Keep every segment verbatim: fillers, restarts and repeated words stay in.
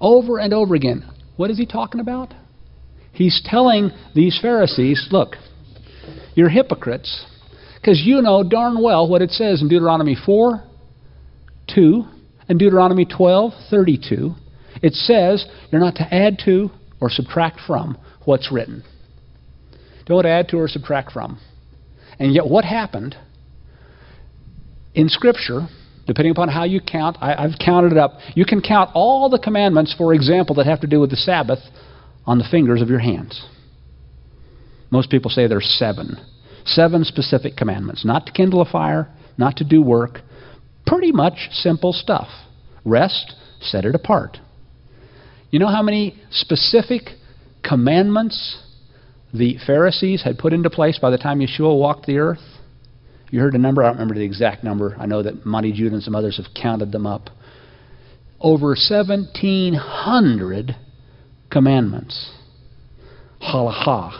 over and over again. What is he talking about? He's telling these Pharisees, look, you're hypocrites, because you know darn well what it says in Deuteronomy four, two, and Deuteronomy twelve, thirty-two. It says you're not to add to or subtract from what's written. Don't add to or subtract from. And yet what happened in Scripture, depending upon how you count, I, I've counted it up, you can count all the commandments, for example, that have to do with the Sabbath on the fingers of your hands. Most people say there's seven. Seven specific commandments. Not to kindle a fire, not to do work. Pretty much simple stuff. Rest, set it apart. You know how many specific commandments the Pharisees had put into place by the time Yeshua walked the earth? You heard a number. I don't remember the exact number. I know that Monty Judah and some others have counted them up. Over seventeen hundred commandments. Halakha.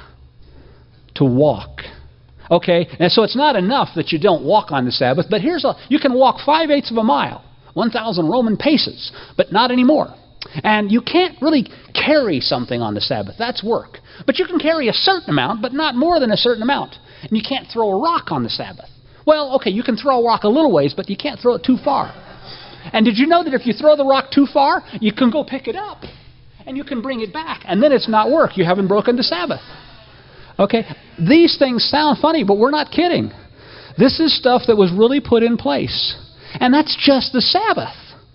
To walk. Okay, and so it's not enough that you don't walk on the Sabbath, but here's a, you can walk five-eighths of a mile, one thousand Roman paces, but not anymore. And you can't really carry something on the Sabbath. That's work. But you can carry a certain amount, but not more than a certain amount. And you can't throw a rock on the Sabbath. Well, okay, you can throw a rock a little ways, but you can't throw it too far. And did you know that if you throw the rock too far, you can go pick it up, and you can bring it back, and then it's not work. You haven't broken the Sabbath. Okay, these things sound funny, but we're not kidding. This is stuff that was really put in place. And that's just the Sabbath.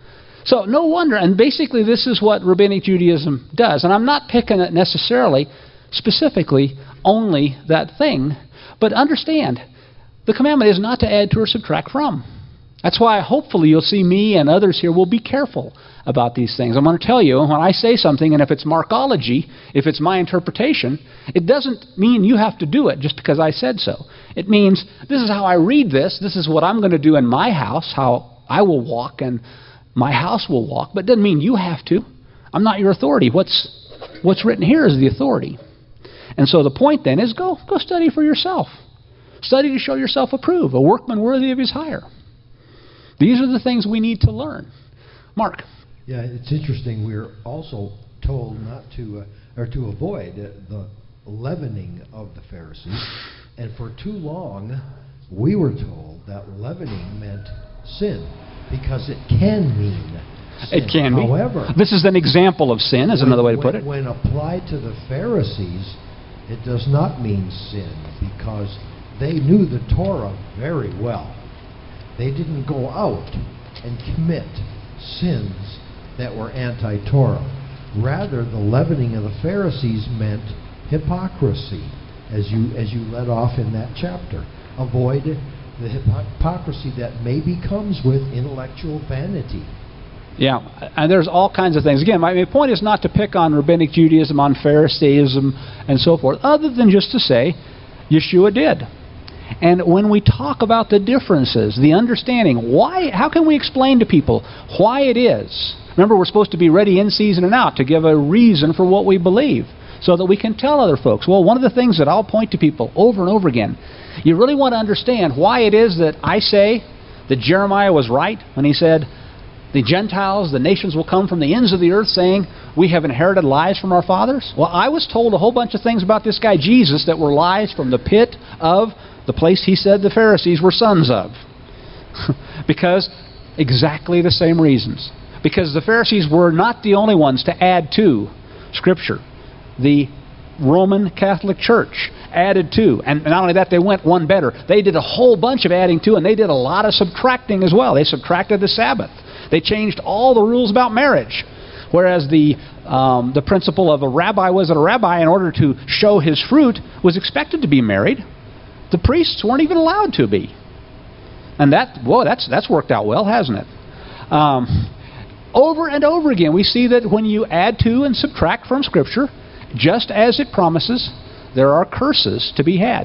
So no wonder, and basically this is what Rabbinic Judaism does. And I'm not picking it necessarily, specifically, only that thing. But understand, the commandment is not to add to or subtract from. That's why hopefully you'll see me and others here will be careful about these things. I'm going to tell you, when I say something, and if it's Markology, if it's my interpretation, it doesn't mean you have to do it just because I said so. It means this is how I read this, this is what I'm going to do in my house, how I will walk and my house will walk, but it doesn't mean you have to. I'm not your authority. What's, what's written here is the authority. And so the point then is go, go study for yourself. Study to show yourself approved, a workman worthy of his hire. These are the things we need to learn. Mark. Yeah, it's interesting. We're also told not to, uh, or to avoid uh, the leavening of the Pharisees. And for too long, we were told that leavening meant sin, because it can mean sin. It can be. However, this is an example of sin, is when, another way to when, put it. When applied to the Pharisees, it does not mean sin, because they knew the Torah very well. They didn't go out and commit sins that were anti-Torah. Rather, the leavening of the Pharisees meant hypocrisy, as you as you led off in that chapter. Avoid the hypocrisy that maybe comes with intellectual vanity. Yeah, and there's all kinds of things. Again, my, my point is not to pick on Rabbinic Judaism, on Pharisaism, and so forth, other than just to say Yeshua did. And when we talk about the differences, the understanding, why, how can we explain to people why it is? Remember, we're supposed to be ready in season and out to give a reason for what we believe so that we can tell other folks. Well, one of the things that I'll point to people over and over again, you really want to understand why it is that I say that Jeremiah was right when he said, the Gentiles, the nations will come from the ends of the earth saying, we have inherited lies from our fathers. Well, I was told a whole bunch of things about this guy Jesus that were lies from the pit of the place he said the Pharisees were sons of. Because exactly the same reasons. Because the Pharisees were not the only ones to add to Scripture. The Roman Catholic Church added to. And not only that, they went one better. They did a whole bunch of adding to, and they did a lot of subtracting as well. They subtracted the Sabbath. They changed all the rules about marriage. Whereas the um, the principle of a rabbi was that a rabbi, in order to show his fruit, was expected to be married. The priests weren't even allowed to be. And that, whoa, that's, that's worked out well, hasn't it? Um, over and over again, we see that when you add to and subtract from Scripture, just as it promises, there are curses to be had.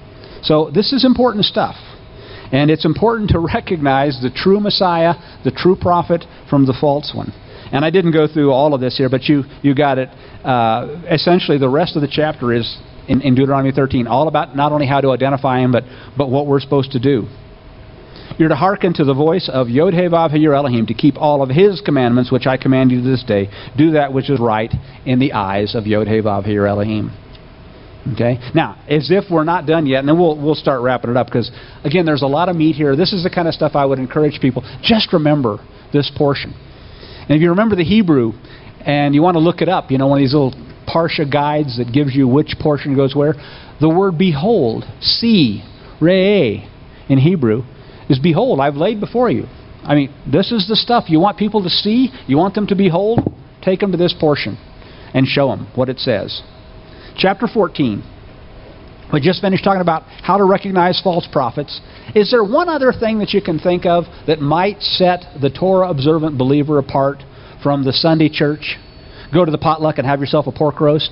So this is important stuff. And it's important to recognize the true Messiah, the true prophet, from the false one. And I didn't go through all of this here, but you, you got it. Uh, essentially, the rest of the chapter is in, in Deuteronomy thirteen, all about not only how to identify him, but, but what we're supposed to do. You're to hearken to the voice of Yod-Heh-Vav-Heh your Elohim, to keep all of His commandments, which I command you this day. Do that which is right in the eyes of Yod-Heh-Vav-Heh your Elohim. Okay? Now, as if we're not done yet, and then we'll, we'll start wrapping it up, because, again, there's a lot of meat here. This is the kind of stuff I would encourage people. Just remember this portion. And if you remember the Hebrew, and you want to look it up, you know, one of these little Parsha guides that gives you which portion goes where, the word behold, see, re'eh, in Hebrew, is behold, I've laid before you. I mean, this is the stuff you want people to see, you want them to behold, take them to this portion and show them what it says. Chapter fourteen. We just finished talking about how to recognize false prophets. Is there one other thing that you can think of that might set the Torah-observant believer apart from the Sunday church? Go to the potluck and have yourself a pork roast.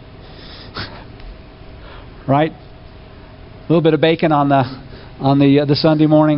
Right? A little bit of bacon on the on the uh, the Sunday morning.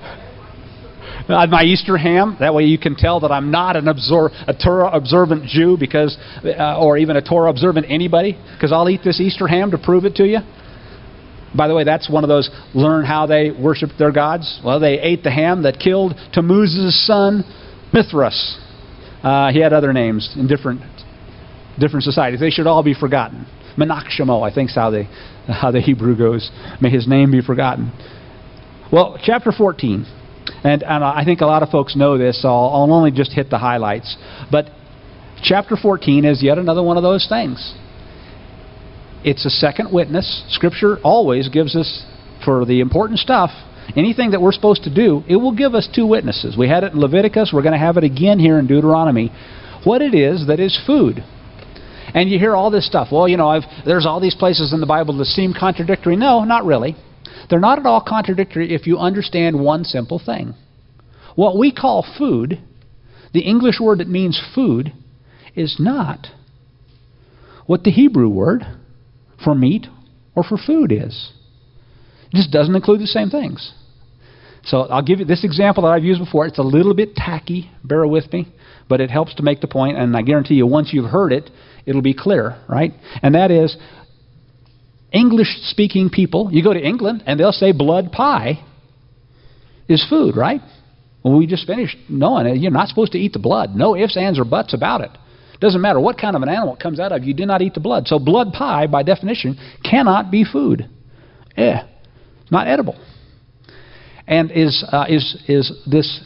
Uh, my Easter ham. That way you can tell that I'm not an absor- a Torah-observant Jew, because, uh, or even a Torah-observant anybody, because I'll eat this Easter ham to prove it to you. By the way, that's one of those learn how they worship their gods. Well, they ate the ham that killed Tammuz's son, Mithras. Uh, he had other names in different different societies. They should all be forgotten. Menach Shemo, I think is how, they, how the Hebrew goes. May his name be forgotten. Well, chapter fourteen. And, and I think a lot of folks know this, so I'll, I'll only just hit the highlights. But chapter fourteen is yet another one of those things. It's a second witness. Scripture always gives us, for the important stuff, anything that we're supposed to do, it will give us two witnesses. We had it in Leviticus. We're going to have it again here in Deuteronomy. What it is that is food. And you hear all this stuff. Well, you know, I've, there's all these places in the Bible that seem contradictory. No, not really. They're not at all contradictory if you understand one simple thing. What we call food, the English word that means food, is not what the Hebrew word for meat or for food is. It just doesn't include the same things. So I'll give you this example that I've used before. It's a little bit tacky, bear with me, but it helps to make the point, and I guarantee you once you've heard it, it'll be clear, right? And that is, English-speaking people, you go to England and they'll say blood pie is food, right? Well, we just finished knowing it. You're not supposed to eat the blood. No ifs, ands, or buts about it. Doesn't matter what kind of an animal it comes out of, you do not eat the blood. So blood pie, by definition, cannot be food. Eh, not edible. And is uh, is is this,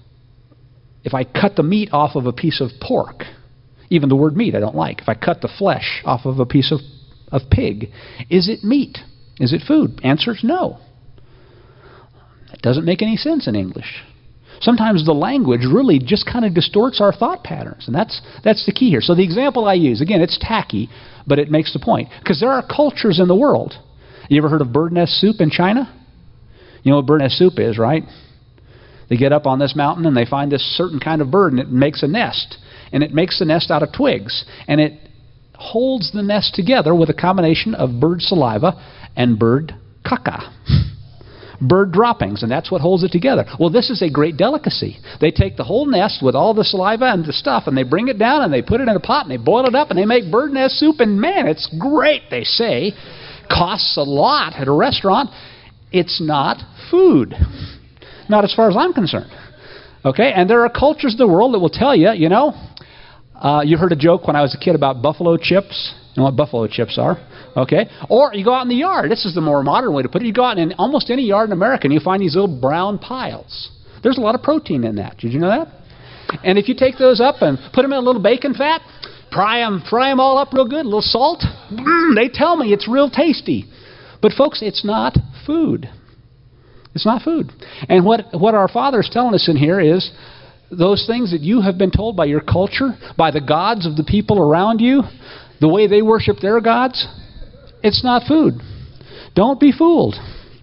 if I cut the meat off of a piece of pork, even the word meat I don't like. If I cut the flesh off of a piece of, of pig, is it meat? Is it food? Answer is no. It doesn't make any sense in English. Sometimes the language really just kind of distorts our thought patterns, and that's that's the key here. So the example I use, again, it's tacky, but it makes the point. Because there are cultures in the world. You ever heard of bird nest soup in China? You know what bird nest soup is, right? They get up on this mountain and they find this certain kind of bird, and it makes a nest. And it makes the nest out of twigs. And it holds the nest together with a combination of bird saliva and bird caca. Bird droppings, and that's what holds it together. Well, this is a great delicacy. They take the whole nest with all the saliva and the stuff, and they bring it down, and they put it in a pot, and they boil it up, and they make bird nest soup, and man, it's great, they say. Costs a lot at a restaurant. It's not food. Not as far as I'm concerned. Okay, and there are cultures in the world that will tell you, you know, uh, you heard a joke when I was a kid about buffalo chips. You know what buffalo chips are? Okay? Or you go out in the yard. This is the more modern way to put it. You go out in almost any yard in America and you find these little brown piles. There's a lot of protein in that. Did you know that? And if you take those up and put them in a little bacon fat, fry them, fry them all up real good, a little salt, mm, they tell me it's real tasty. But folks, it's not food. It's not food. And what, what our Father is telling us in here is those things that you have been told by your culture, by the gods of the people around you, the way they worship their gods, it's not food. Don't be fooled.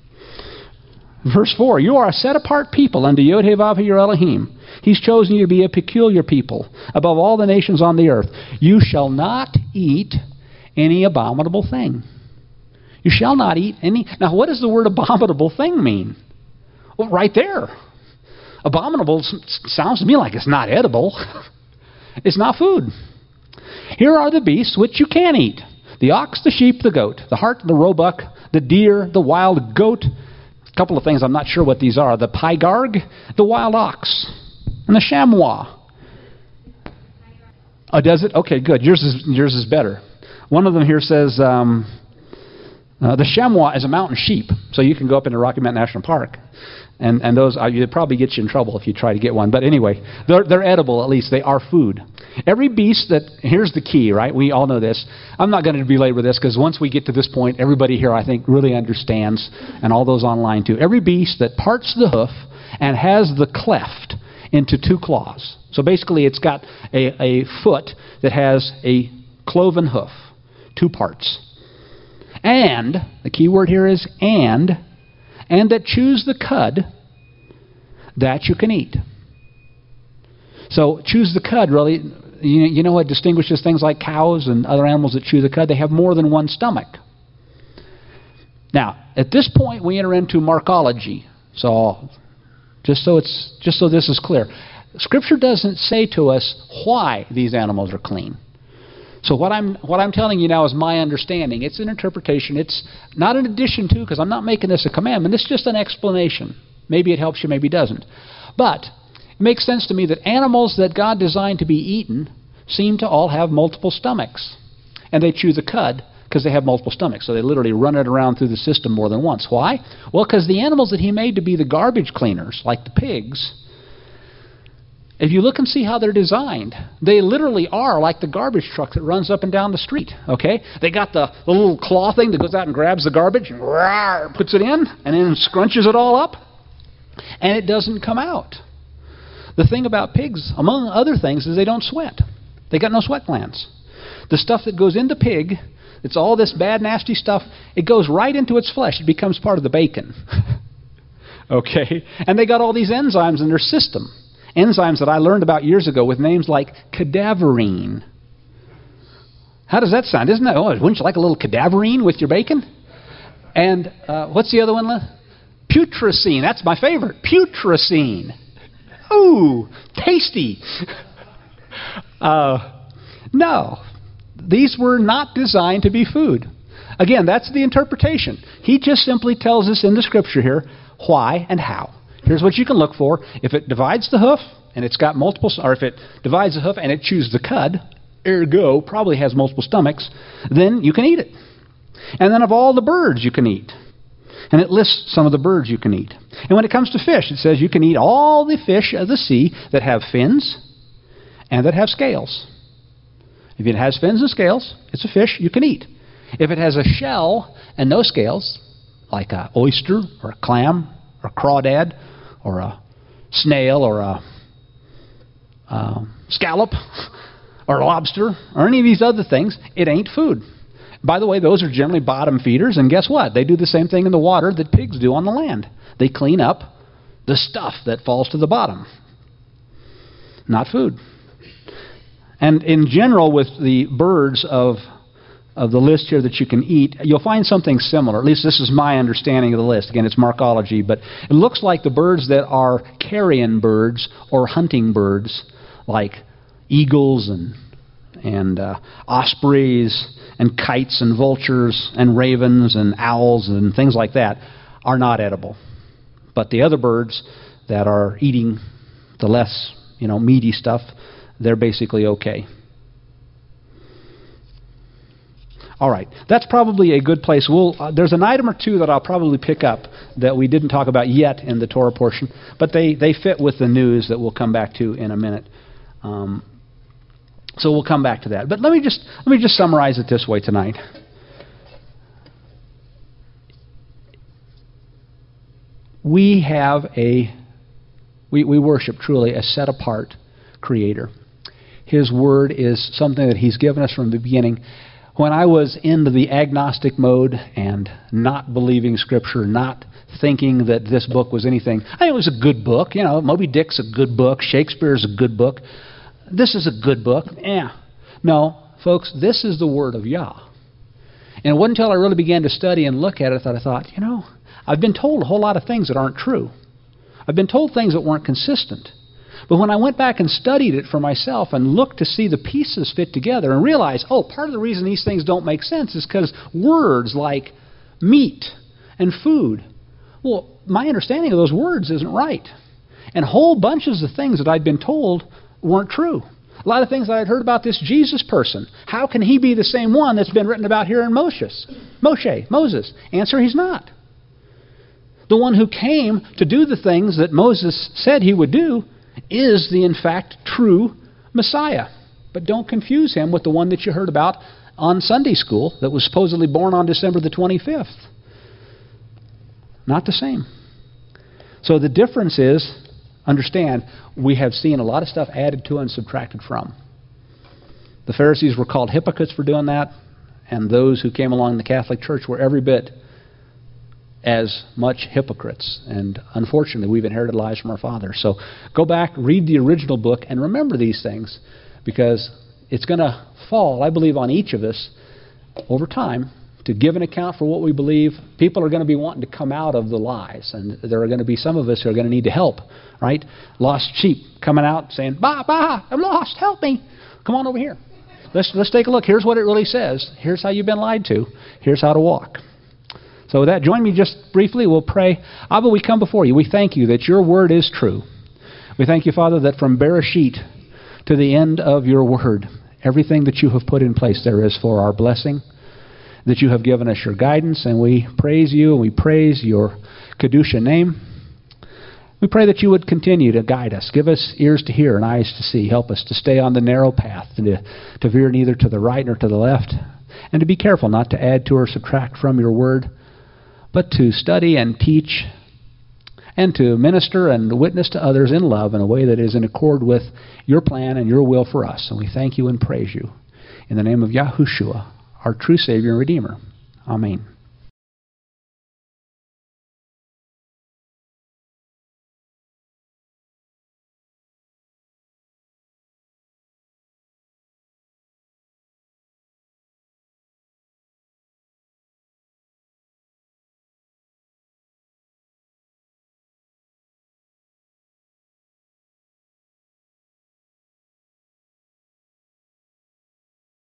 Verse four, you are a set-apart people unto Yod-Heh-Vav-Heh your Elohim. He's chosen you to be a peculiar people above all the nations on the earth. You shall not eat any abominable thing. You shall not eat any... Now, what does the word abominable thing mean? Well, right there. Abominable sounds to me like it's not edible. It's not food. Here are the beasts which you can eat. The ox, the sheep, the goat, the hart, the roebuck, the deer, the wild goat, A couple of things I'm not sure what these are. The pygarg, the wild ox, and the chamois. Oh, does it? Okay, good. Yours is yours is better. One of them here says um, uh, the chamois is a mountain sheep, so you can go up into Rocky Mountain National Park, and and those uh, you'd probably get you in trouble if you try to get one. But anyway, they're they're edible. At least they are food. Every beast that here's the key, right? We all know this. I'm not going to belabor this because once we get to this point, everybody here I think really understands, and all those online too. Every beast that parts the hoof and has the cleft into two claws. So basically, it's got a, a foot that has a cloven hoof, two parts. And, the key word here is and, and that chews the cud that you can eat. So, chews the cud, really, you, you know what distinguishes things like cows and other animals that chew the cud? They have more than one stomach. Now, at this point, we enter into markology. So, just so it's just so this is clear. Scripture doesn't say to us why these animals are clean. So what I'm what I'm telling you now is my understanding. It's an interpretation. It's not an addition to, because I'm not making this a commandment. It's just an explanation. Maybe it helps you, maybe it doesn't. But it makes sense to me that animals that God designed to be eaten seem to all have multiple stomachs. And they chew the cud because they have multiple stomachs. So they literally run it around through the system more than once. Why? Well, because the animals that he made to be the garbage cleaners, like the pigs, if you look and see how they're designed, they literally are like the garbage truck that runs up and down the street, okay? They got the, the little claw thing that goes out and grabs the garbage and rawr, puts it in and then scrunches it all up, and it doesn't come out. The thing about pigs, among other things, is they don't sweat. They got no sweat glands. The stuff that goes into pig, it's all this bad, nasty stuff, it goes right into its flesh. It becomes part of the bacon, okay? And they got all these enzymes in their system. Enzymes that I learned about years ago with names like cadaverine. How does that sound? Isn't that, oh, wouldn't you like a little cadaverine with your bacon? And uh, what's the other one? Putrescine. That's my favorite. Putrescine. Ooh, tasty. uh, no, these were not designed to be food. Again, that's the interpretation. He just simply tells us in the Scripture here why and how. Here's what you can look for. If it divides the hoof, and it's got multiple, or if it divides the hoof and it chews the cud, ergo, probably has multiple stomachs, then you can eat it. And then of all the birds you can eat. And it lists some of the birds you can eat. And when it comes to fish, it says you can eat all the fish of the sea that have fins and that have scales. If it has fins and scales, it's a fish you can eat. If it has a shell and no scales, like an oyster or a clam or a crawdad, or a snail, or a uh, scallop, or a lobster, or any of these other things, it ain't food. By the way, those are generally bottom feeders, and guess what? They do the same thing in the water that pigs do on the land. They clean up the stuff that falls to the bottom. Not food. And in general, with the birds of of the list here that you can eat, you'll find something similar. At least this is my understanding of the list. Again, it's markology, but it looks like the birds that are carrion birds or hunting birds, like eagles and and uh, ospreys and kites and vultures and ravens and owls and things like that, are not edible. But the other birds that are eating the less, you know, meaty stuff, they're basically okay. All right, that's probably a good place. We'll, uh, there's an item or two that I'll probably pick up that we didn't talk about yet in the Torah portion, but they, they fit with the news that we'll come back to in a minute. Um, so we'll come back to that. But let me just let me just summarize it this way tonight. We have a we, we worship truly a set apart Creator. His Word is something that He's given us from the beginning. When I was into the agnostic mode and not believing Scripture, not thinking that this book was anything, I think it was a good book. You know, Moby Dick's a good book. Shakespeare's a good book. This is a good book. Yeah. No, folks, this is the Word of Yah. And it wasn't until I really began to study and look at it that I thought, you know, I've been told a whole lot of things that aren't true. I've been told things that weren't consistent. But when I went back and studied it for myself and looked to see the pieces fit together and realized, oh, part of the reason these things don't make sense is because words like meat and food, well, my understanding of those words isn't right. And whole bunches of things that I'd been told weren't true. A lot of things that I'd heard about this Jesus person. How can he be the same one that's been written about here in Moses? Moshe, Moses. Answer, he's not. The one who came to do the things that Moses said he would do is the, in fact, true Messiah. But don't confuse him with the one that you heard about on Sunday school that was supposedly born on December the twenty-fifth. Not the same. So the difference is, understand, we have seen a lot of stuff added to and subtracted from. The Pharisees were called hypocrites for doing that, and those who came along in the Catholic Church were every bit as much hypocrites. And unfortunately, we've inherited lies from our fathers. So go back, read the original book, and remember these things, because it's going to fall, I believe, on each of us over time to give an account for what we believe. People are going to be wanting to come out of the lies, and there are going to be some of us who are going to need to help, right? Lost sheep coming out saying, "Bah, bah, I'm lost, help me. Come on over here. Let's, let's take a look. Here's what it really says. Here's how you've been lied to. Here's how to walk." So with that, join me just briefly. We'll pray. Abba, we come before you. We thank you that your word is true. We thank you, Father, that from Bereshit to the end of your word, everything that you have put in place there is for our blessing, that you have given us your guidance, and we praise you and we praise your Kedusha name. We pray that you would continue to guide us. Give us ears to hear and eyes to see. Help us to stay on the narrow path, and to, to veer neither to the right nor to the left, and to be careful not to add to or subtract from your word, but to study and teach and to minister and witness to others in love in a way that is in accord with your plan and your will for us. And we thank you and praise you. In the name of Yahushua, our true Savior and Redeemer. Amen.